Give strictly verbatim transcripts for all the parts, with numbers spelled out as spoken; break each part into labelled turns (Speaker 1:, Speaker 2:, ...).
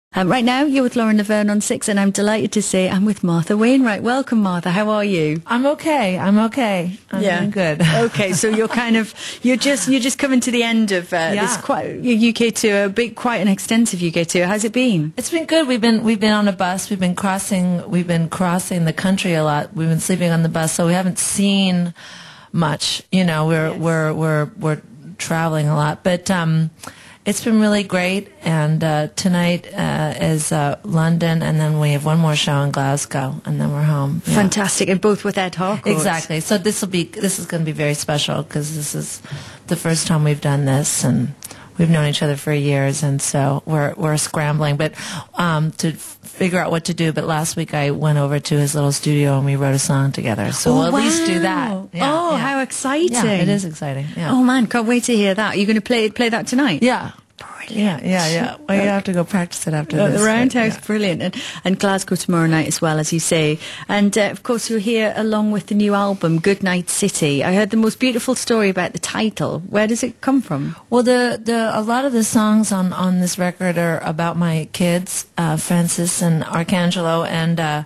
Speaker 1: Um, right now, you're with Lauren Laverne on Six, and I'm delighted to say I'm with Martha Wainwright. Welcome, Martha. How are you?
Speaker 2: I'm okay. I'm okay. I'm
Speaker 1: yeah.
Speaker 2: doing good.
Speaker 1: Okay, so you're kind of you're just you're just coming to the end of uh,
Speaker 2: yeah.
Speaker 1: this quite U K tour, a big, quite an extensive U K tour. How's it been?
Speaker 2: It's been good. We've been we've been on a bus. We've been crossing we've been crossing the country a lot. We've been sleeping on the bus, so we haven't seen much. You know, we're
Speaker 1: yes.
Speaker 2: we're we're we're traveling a lot, but. um It's been really great, and uh, tonight uh, is uh, London, and then we have one more show in Glasgow, and then we're home.
Speaker 1: Yeah. Fantastic, and both with Ed Harcourt.
Speaker 2: Exactly. So this will be this is going to be very special because this is the first time we've done this, and we've known each other for years, and so we're we're scrambling, but um, to f- figure out what to do. But last week I went over to his little studio and we wrote a song together. So
Speaker 1: oh,
Speaker 2: we'll at
Speaker 1: wow.
Speaker 2: least do that.
Speaker 1: Yeah, oh,
Speaker 2: yeah.
Speaker 1: how exciting!
Speaker 2: Yeah, it is exciting. Yeah.
Speaker 1: Oh man, can't wait to hear that. Are you going to play play that tonight?
Speaker 2: Yeah.
Speaker 1: Brilliant.
Speaker 2: Yeah, yeah, yeah. Well, you have to go practice it after
Speaker 1: uh,
Speaker 2: this.
Speaker 1: The Roundhouse,
Speaker 2: yeah.
Speaker 1: brilliant. And, and Glasgow tomorrow night as well, as you say. And, uh, of course, you're here along with the new album, Goodnight City. I heard the most beautiful story about the title. Where does it come from?
Speaker 2: Well, the, the a lot of the songs on, on this record are about my kids, uh, Francis and Arcangelo, and uh,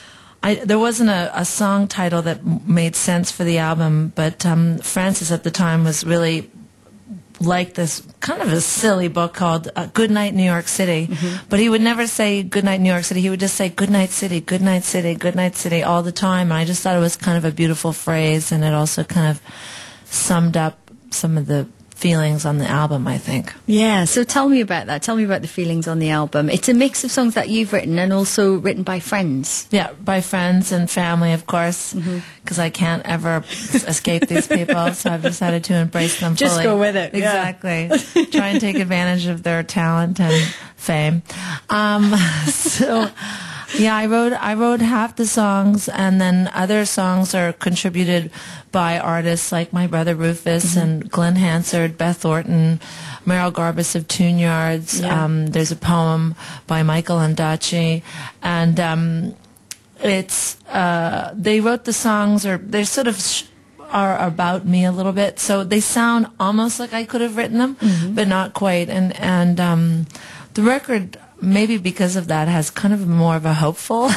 Speaker 2: I, there wasn't a, a song title that m- made sense for the album, but um, Francis at the time was really... like this kind of a silly book called uh, Good Night New York City, mm-hmm. but he would never say Good Night New York City. He would just say Good Night City, Good Night City, Good Night City all the time. And I just thought it was kind of a beautiful phrase, and it also kind of summed up some of the feelings on the album, I think.
Speaker 1: Yeah, so tell me about that. Tell me about the feelings on the album. It's a mix of songs that you've written and also written by friends.
Speaker 2: Yeah, by friends and family, of course, because mm-hmm. I can't ever escape these people, so I've decided to embrace them fully.
Speaker 1: Just go with it.
Speaker 2: Exactly. Yeah. Try and take advantage of their talent and fame. Um, so... Yeah, I wrote I wrote half the songs, and then other songs are contributed by artists like my brother Rufus mm-hmm. and Glenn Hansard, Beth Orton, Meryl Garbus of Tune Yards.
Speaker 1: Yeah.
Speaker 2: Um, there's a poem by Michael Ondaatje, and um, it's uh, they wrote the songs, or they sort of sh- are about me a little bit, so they sound almost like I could have written them, mm-hmm. but not quite. And and um, the record, maybe because of that, has kind of more of a hopeful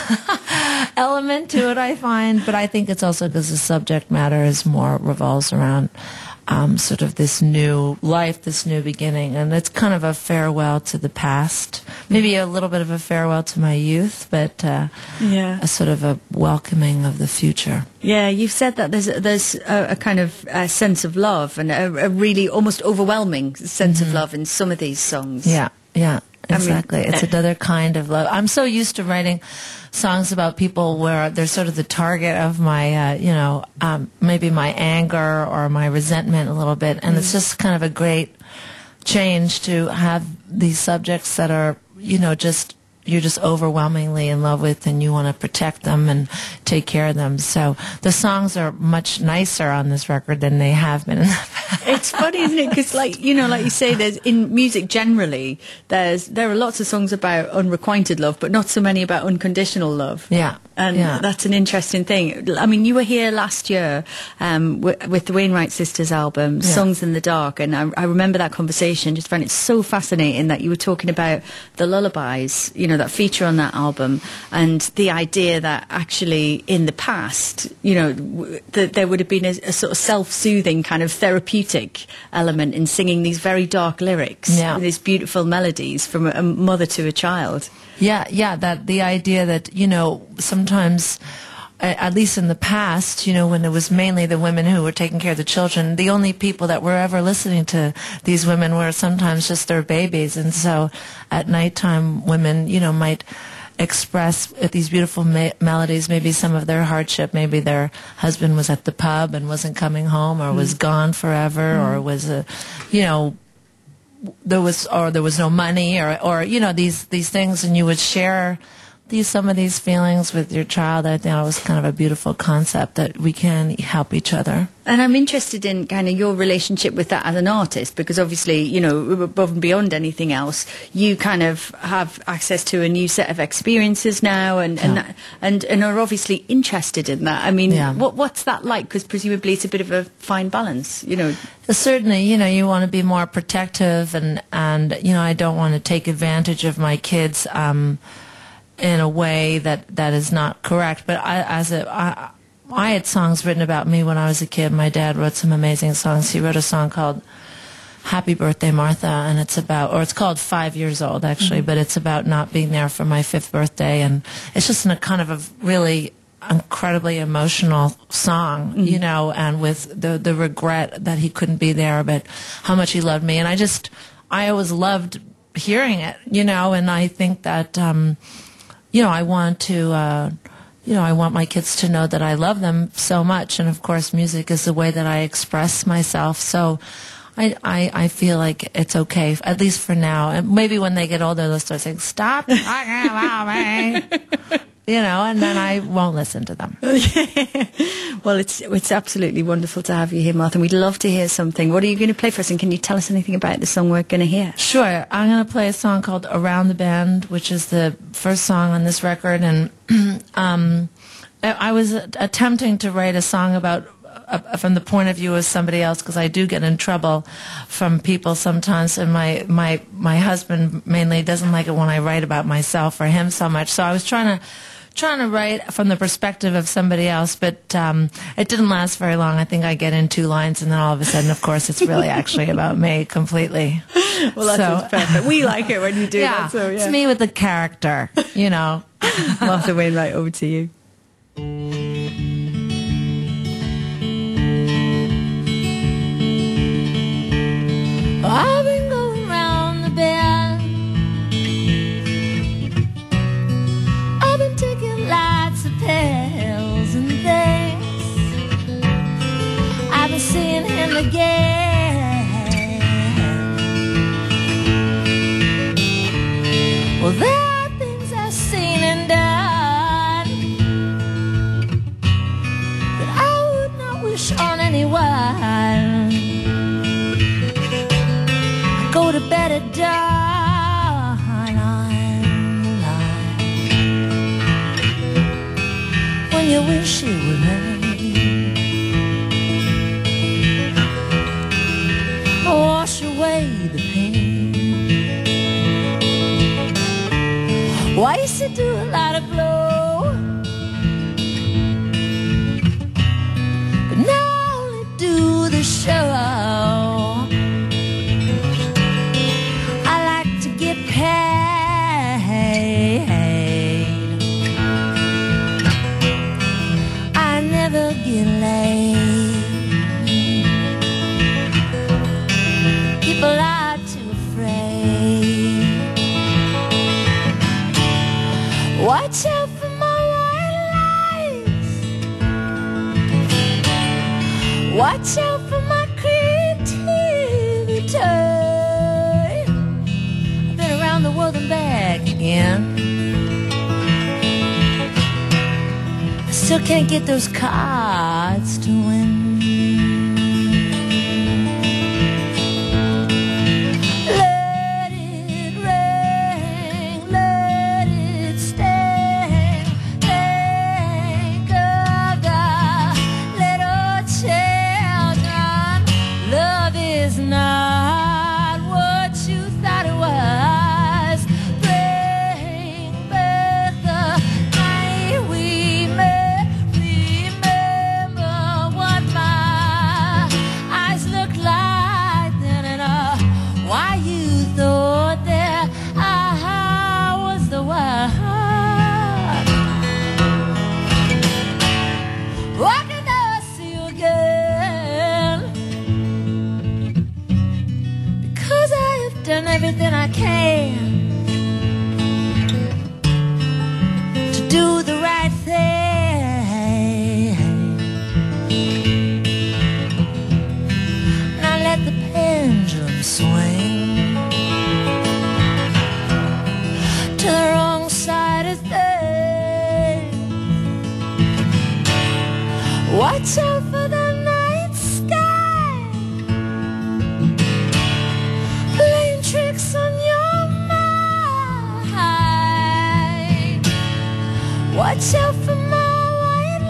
Speaker 2: element to it, I find. But I think it's also because the subject matter is more revolves around um, sort of this new life, this new beginning. And it's kind of a farewell to the past. Maybe a little bit of a farewell to my youth, but uh,
Speaker 1: yeah.
Speaker 2: a sort of a welcoming of the future.
Speaker 1: Yeah, you've said that there's there's a, a kind of a sense of love and a, a really almost overwhelming sense mm-hmm. of love in some of these songs.
Speaker 2: Yeah, yeah. Exactly.
Speaker 1: I mean,
Speaker 2: it's another kind of love. I'm so used to writing songs about people where they're sort of the target of my, uh, you know, um, maybe my anger or my resentment a little bit. And mm. it's just kind of a great change to have these subjects that are, you know, just you're just overwhelmingly in love with, and you want to protect them and take care of them. So the songs are much nicer on this record than they have been in the past.
Speaker 1: It's funny, isn't it? Because, like, you know, like you say, there's in music generally, there's there are lots of songs about unrequited love, but not so many about unconditional love.
Speaker 2: Yeah.
Speaker 1: And
Speaker 2: yeah.
Speaker 1: that's an interesting thing. I mean, you were here last year um, w- with the Wainwright Sisters album, yeah. Songs in the Dark, and I, I remember that conversation. Just found it so fascinating that you were talking about the lullabies, you know, that feature on that album, and the idea that actually in the past, you know, w- that there would have been a, a sort of self-soothing kind of therapeutic element in singing these very dark lyrics,
Speaker 2: yeah.
Speaker 1: these beautiful melodies from a, a mother to a child.
Speaker 2: Yeah, yeah, that the idea that, you know, sometimes, at least in the past, you know, when it was mainly the women who were taking care of the children, the only people that were ever listening to these women were sometimes just their babies. And so at nighttime, women, you know, might express these beautiful me- melodies, maybe some of their hardship, maybe their husband was at the pub and wasn't coming home, or mm. was gone forever, mm. or was, a, you know, there was, or there was no money, or, or, you know, these, these things, and you would share these some of these feelings with your child, I think it was kind of a beautiful concept that we can help each other.
Speaker 1: And I'm interested in kind of your relationship with that as an artist, because obviously, you know, above and beyond anything else, you kind of have access to a new set of experiences now, and and
Speaker 2: Yeah.
Speaker 1: that, and, and are obviously interested in that. I mean,
Speaker 2: Yeah.
Speaker 1: what what's that like? Because presumably it's a bit of a fine balance, you know.
Speaker 2: Certainly, you know, you want to be more protective, and, and you know, I don't want to take advantage of my kids um, in a way that, that is not correct. But I, as a, I, I had songs written about me when I was a kid. My dad wrote some amazing songs. He wrote a song called Happy Birthday, Martha, and it's about, or it's called Five Years Old, actually, mm-hmm. but it's about not being there for my fifth birthday, and it's just in a kind of a really incredibly emotional song, mm-hmm. you know, and with the the regret that he couldn't be there, but how much he loved me. And I just, I always loved hearing it, you know, and I think that, um, you know, I want to, uh, you know, I want my kids to know that I love them so much. And of course, music is the way that I express myself. So I, I, I feel like it's okay, at least for now. And maybe when they get older, they'll start saying, stop talking about me. You know, and then I won't listen to them.
Speaker 1: Well, it's it's absolutely wonderful to have you here, Martha. We'd love to hear something. What are you going to play for us? And can you tell us anything about the song we're going to hear?
Speaker 2: Sure. I'm going to play a song called Around the Bend, which is the first song on this record. And um, I was attempting to write a song about uh, from the point of view of somebody else, because I do get in trouble from people sometimes. And my, my, my husband mainly doesn't like it when I write about myself or him so much. So I was trying to trying to write from the perspective of somebody else, but um, it didn't last very long. I think I get in two lines, and then all of a sudden, of course, it's really actually about me completely.
Speaker 1: Well, that sounds so, perfect. We like it when you do
Speaker 2: yeah,
Speaker 1: that. So, yeah,
Speaker 2: it's me with the character, you know.
Speaker 1: Martha Wainwright, over to you.
Speaker 2: I've been going round the bend. I've been taking lots of pills and things. I've been seeing him again. Well, there are things I've seen and done that I would not wish on anyone. Go to bed at dawn on the line when you wish it would rain. Wash away the pain. Why you used to do a lot of blow, but now I only do the show. Watch out for my white lies. Watch out for my creativity. I've been around the world and back again. I still can't get those cards to win.
Speaker 3: Remember
Speaker 2: Watch out for the night sky, playing tricks on your mind. Watch out for my white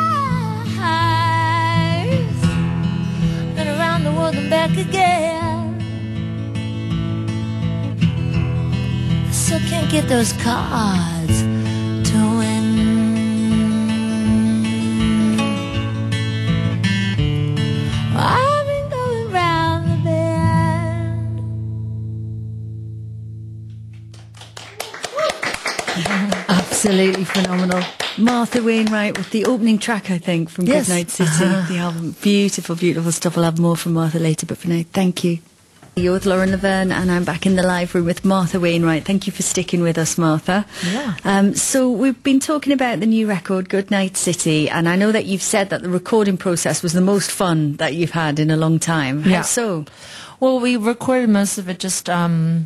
Speaker 2: lies, and around the world and back again. I still can't get those cards to win. I've been going round the bend.
Speaker 1: Absolutely phenomenal. Martha Wainwright with the opening track, I think, from
Speaker 2: Yes.
Speaker 1: Goodnight City,
Speaker 2: Uh-huh.
Speaker 1: the album. Beautiful, beautiful stuff. I'll have more from Martha later, but for now, thank you. You're with Lauren Laverne, and I'm back in the live room with Martha Wainwright. Thank you for sticking with us, Martha.
Speaker 2: Yeah.
Speaker 1: Um, so we've been talking about the new record, Goodnight City, and I know that you've said that the recording process was the most fun that you've had in a long time. How
Speaker 2: Yeah.
Speaker 1: so?
Speaker 2: Well, we recorded most of it just um,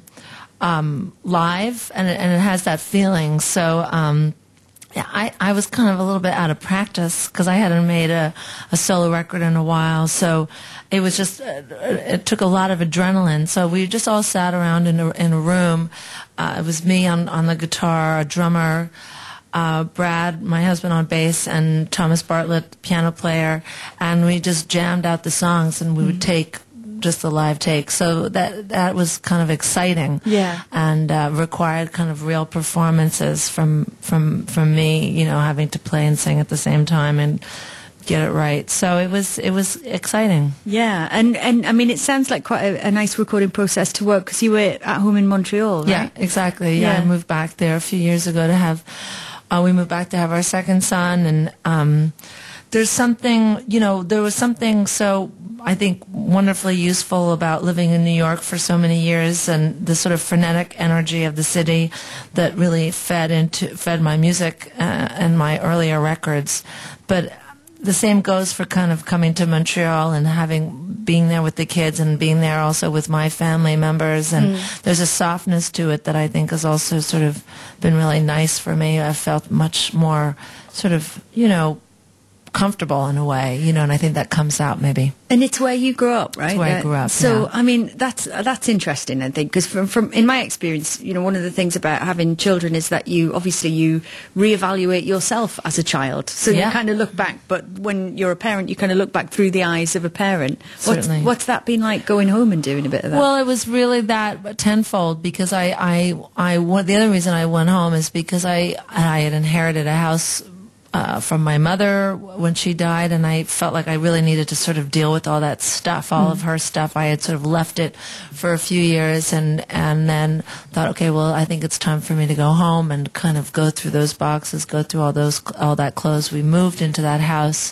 Speaker 2: um, live, and it, and it has that feeling. So um, yeah, I, I was kind of a little bit out of practice because I hadn't made a, a solo record in a while. So it was just, uh, it took a lot of adrenaline. So we just all sat around in a, in a room. Uh, it was me on, on the guitar, a drummer, Uh, Brad, my husband, on bass, and Thomas Bartlett, piano player, and we just jammed out the songs, and we would take just the live take. So that that was kind of exciting,
Speaker 1: Yeah.
Speaker 2: and uh, required kind of real performances from from from me, you know, having to play and sing at the same time and get it right. So it was it was exciting.
Speaker 1: Yeah, and, and I mean, it sounds like quite a, a nice recording process to work, because you were at home in Montreal, right?
Speaker 2: Yeah, exactly. Yeah,
Speaker 1: Yeah.
Speaker 2: I moved back there a few years ago to have. Uh, we moved back to have our second son, and um, there's something, you know, there was something so, I think, wonderfully useful about living in New York for so many years, and the sort of frenetic energy of the city that really fed into fed my music uh, and my earlier records. But the same goes for kind of coming to Montreal and having being there with the kids and being there also with my family members, and mm. there's a softness to it that I think has also sort of been really nice for me. I felt much more sort of, you know, comfortable in a way, you know, and I think that comes out maybe.
Speaker 1: And it's where you grew up, right?
Speaker 2: It's where
Speaker 1: uh,
Speaker 2: I grew up.
Speaker 1: So,
Speaker 2: yeah.
Speaker 1: I mean, that's that's interesting, I think, because from, from in my experience, you know, one of the things about having children is that you obviously you reevaluate yourself as a child. So
Speaker 2: yeah.
Speaker 1: you kind of look back, but when you're a parent, you kind of look back through the eyes of a parent. What's,
Speaker 2: Certainly.
Speaker 1: what's that been like, going home and doing a bit of that?
Speaker 2: Well, it was really that tenfold, because I, I, I, the other reason I went home is because I, I had inherited a house Uh, from my mother when she died, and I felt like I really needed to sort of deal with all that stuff, all mm. of her stuff. I had sort of left it for a few years, and and then thought, okay, well, I think it's time for me to go home and kind of go through those boxes, go through all those all that clothes. We moved into that house.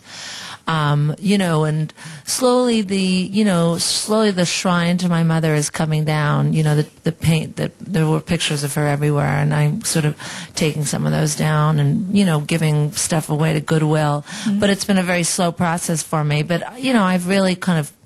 Speaker 2: Um, you know, and slowly the, you know, slowly the shrine to my mother is coming down. You know, the the paint, that there were pictures of her everywhere, and I'm sort of taking some of those down and, you know, giving stuff away to Goodwill. Mm-hmm. But it's been a very slow process for me. But, you know, I've really kind of,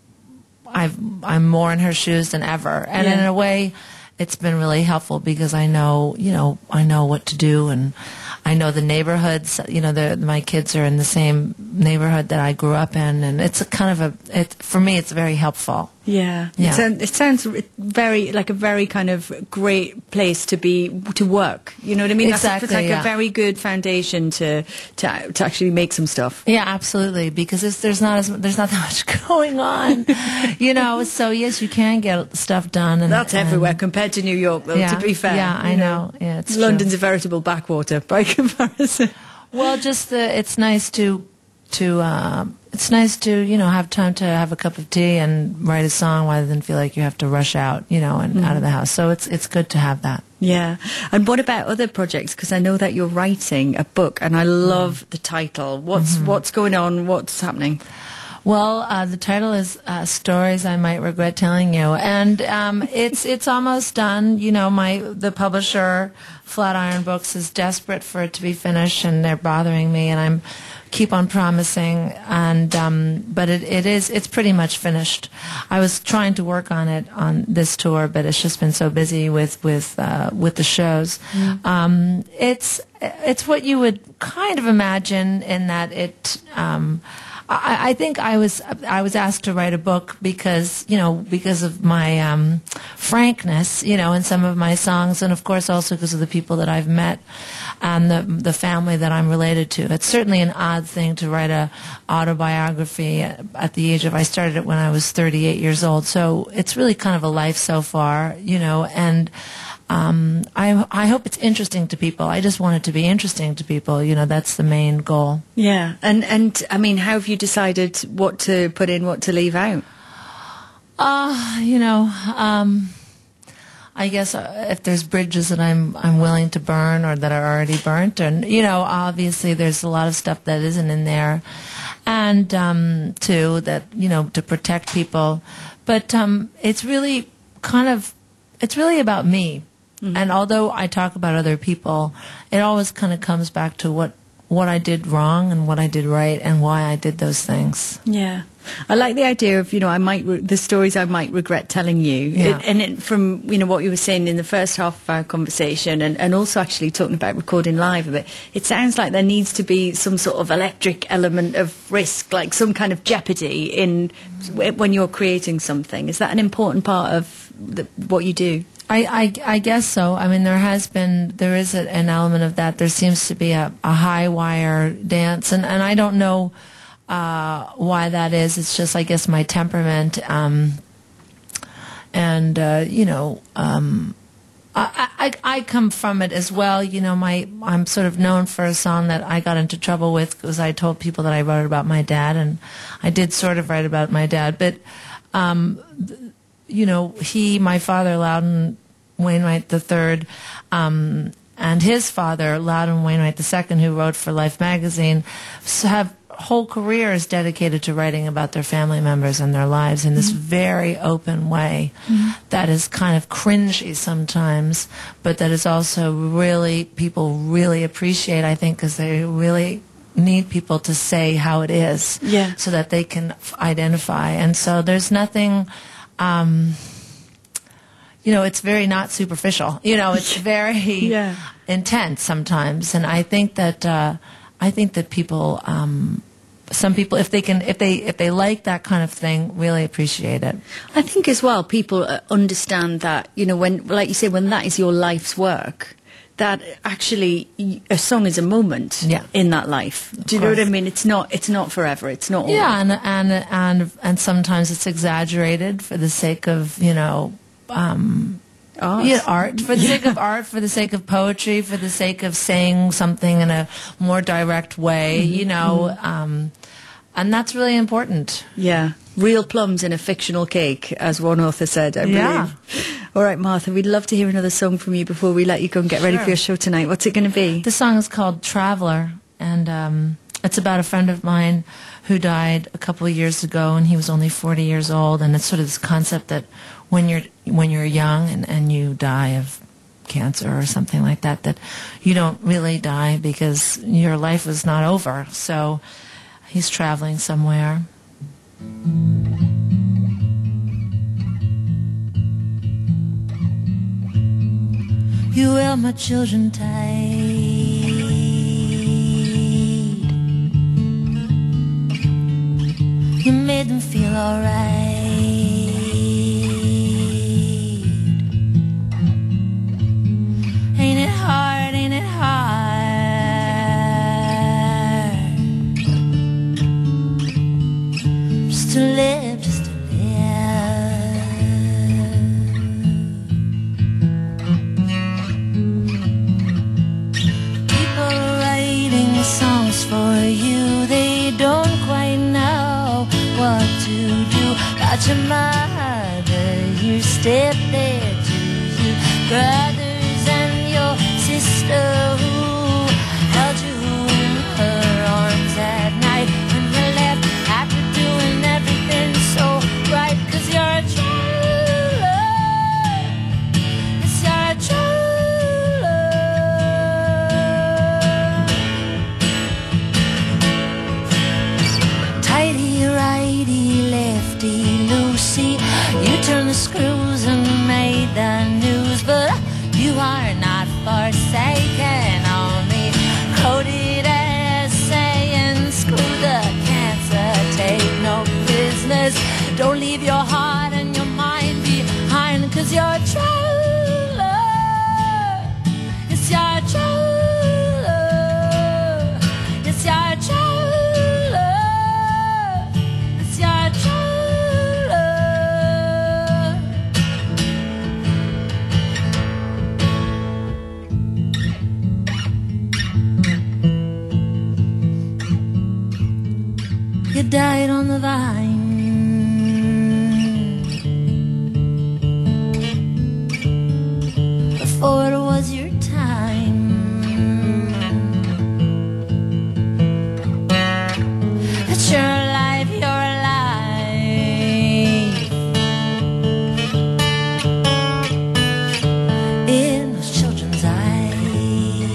Speaker 2: I've, I'm more in her shoes than ever. And
Speaker 1: yeah.
Speaker 2: in a way, it's been really helpful, because I know, you know, I know what to do, and I know the neighborhoods. You know, the, my kids are in the same neighborhood that I grew up in, and it's a kind of a, it, for me, it's very helpful.
Speaker 1: Yeah,
Speaker 2: yeah.
Speaker 1: It, sounds, it sounds very like a very kind of great place to be to work. You know what I mean?
Speaker 2: Exactly.
Speaker 1: That's like
Speaker 2: yeah.
Speaker 1: a very good foundation to to to actually make some stuff.
Speaker 2: Yeah, absolutely. Because it's, there's not as there's not that much going on, you know. So yes, you can get stuff done, and
Speaker 1: that's
Speaker 2: and,
Speaker 1: everywhere compared to New York, though.
Speaker 2: Yeah,
Speaker 1: to be fair,
Speaker 2: yeah, I know. know. Yeah, it's
Speaker 1: London's
Speaker 2: true.
Speaker 1: a veritable backwater by comparison.
Speaker 2: Well, just the, it's nice to to uh, it's nice to, you know, have time to have a cup of tea and write a song rather than feel like you have to rush out, you know, and mm. out of the house. So it's it's good to have that.
Speaker 1: Yeah. And what about other projects? Because I know that you're writing a book, and I love mm. the title. What's mm-hmm. what's going on? What's happening?
Speaker 2: Well, uh, the title is uh, "Stories I Might Regret Telling You," and um, it's it's almost done. You know, my the publisher, Flatiron Books, is desperate for it to be finished, and they're bothering me, and I'm keep on promising. And um, but it, it is it's pretty much finished. I was trying to work on it on this tour, but it's just been so busy with with uh, with the shows. Mm. Um, it's it's what you would kind of imagine in that it. Um, I, I think I was I was asked to write a book because you know because of my um, frankness, you know, in some of my songs, and of course also because of the people that I've met and the the family that I'm related to. It's certainly an odd thing to write a autobiography at, at the age of I started it when I was thirty-eight years old, so it's really kind of a life so far, you know, and. Um, I, I hope it's interesting to people. I just want it to be interesting to people. You know, that's the main goal.
Speaker 1: Yeah. And, and I mean, how have you decided what to put in, what to leave out?
Speaker 2: Uh, you know, um, I guess uh, if there's bridges that I'm I'm willing to burn or that are already burnt, and, you know, obviously there's a lot of stuff that isn't in there. And, um, too, that, you know, to protect people. But um, it's really kind of, it's really about me. Mm-hmm. And although I talk about other people, it always kind of comes back to what, what I did wrong and what I did right and why I did those things.
Speaker 1: Yeah. I like the idea of, you know, I might re- the stories I might regret telling you.
Speaker 2: Yeah.
Speaker 1: It, and it, from, you know, what you were saying in the first half of our conversation and, and also actually talking about recording live of it, it sounds like there needs to be some sort of electric element of risk, like some kind of jeopardy in when you're creating something. Is that an important part of the, what you do?
Speaker 2: I, I, I guess so. I mean, there has been, there is a, an element of that. There seems to be a, a high wire dance, and, and I don't know uh, why that is. It's just, I guess, my temperament. Um, and, uh, you know, um, I, I, I come from it as well. You know, my I'm sort of known for a song that I got into trouble with because I told people that I wrote about my dad, and I did sort of write about my dad. But, um, th- you know, he, my father, Loudon Wainwright the Third, um, and his father, Loudon Wainwright the Second, who wrote for Life magazine, have whole careers dedicated to writing about their family members and their lives in this mm-hmm. very open way mm-hmm. that is kind of cringy sometimes, but that is also really, people really appreciate, I think, because they really need people to say how it is
Speaker 1: yeah.
Speaker 2: so that they can f- identify. And so there's nothing... Um, you know, it's very not superficial. You know, it's very
Speaker 1: yeah.
Speaker 2: intense sometimes, and I think that uh, I think that people, um, some people, if they can, if they if they like that kind of thing, really appreciate it.
Speaker 1: I think as well, people uh, understand that. You know, when, like you say, when that is your life's work, that actually a song is a moment
Speaker 2: yeah.
Speaker 1: in that life. Do you know what I mean? It's not it's not forever. It's not all.
Speaker 2: Yeah, and and and and sometimes it's exaggerated for the sake of, you know, um,
Speaker 1: art.
Speaker 2: Yeah, art for the yeah. sake of art, for the sake of poetry, for the sake of saying something in a more direct way. Mm-hmm. You know, mm-hmm. um, and that's really important.
Speaker 1: Yeah, real plums in a fictional cake, as one author said. I believe.
Speaker 2: Yeah.
Speaker 1: All right, Martha, we'd love to hear another song from you before we let you go and get ready
Speaker 2: Sure.
Speaker 1: for your show tonight. What's it going to be?
Speaker 2: The song is called Traveler, and um, it's about a friend of mine who died a couple of years ago, and he was only forty years old, and it's sort of this concept that when you're when you're young and, and you die of cancer or something like that, that you don't really die because your life is not over. So he's traveling somewhere. You held my children tight. You made them feel alright. Ain't it hard, ain't it hard just to live, just to live. Songs for you, they don't quite know what to do. Got your mother, your stepdad, your brothers and your sister who held you in her arms at night when you left after doing died on the vine. Before it was your time. It's your life, your life. In those children's eyes.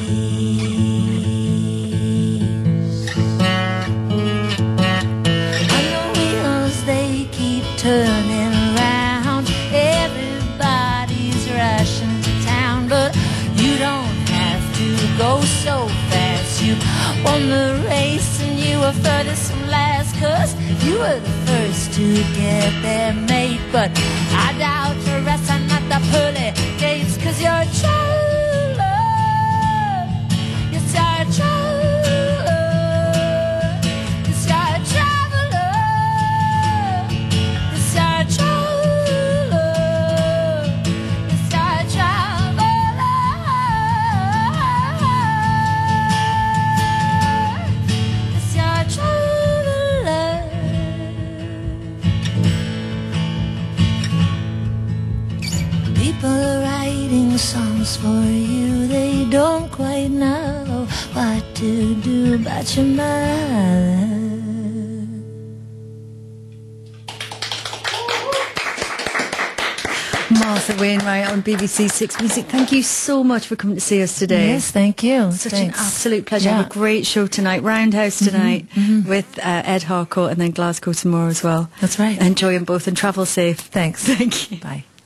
Speaker 2: On the wheels they keep turning around. Everybody's rushing to town, but you don't have to go so fast. You won the race and you were furthest from last, 'cause you were the first to get there, mate. But I doubt the rest are not the pearly gates, 'cause you're a traveler. Yes, you're a traveler. Yes, you're a traveler. Yes, you're a traveler. Yes, you're a traveler. Yes, you're a traveler. People are writing songs for you. They don't quite know what to do about your mind.
Speaker 1: Martha Wainwright on B B C Six Music. Thank you so much for coming to see us today.
Speaker 2: Yes, thank you.
Speaker 1: Such
Speaker 2: Thanks.
Speaker 1: an absolute pleasure.
Speaker 2: Yeah.
Speaker 1: Have a great show tonight. Roundhouse tonight with uh, Ed Harcourt, and then Glasgow tomorrow as well.
Speaker 2: That's right.
Speaker 1: Enjoy them both and travel safe.
Speaker 2: Thanks.
Speaker 1: Thank you.
Speaker 2: Bye.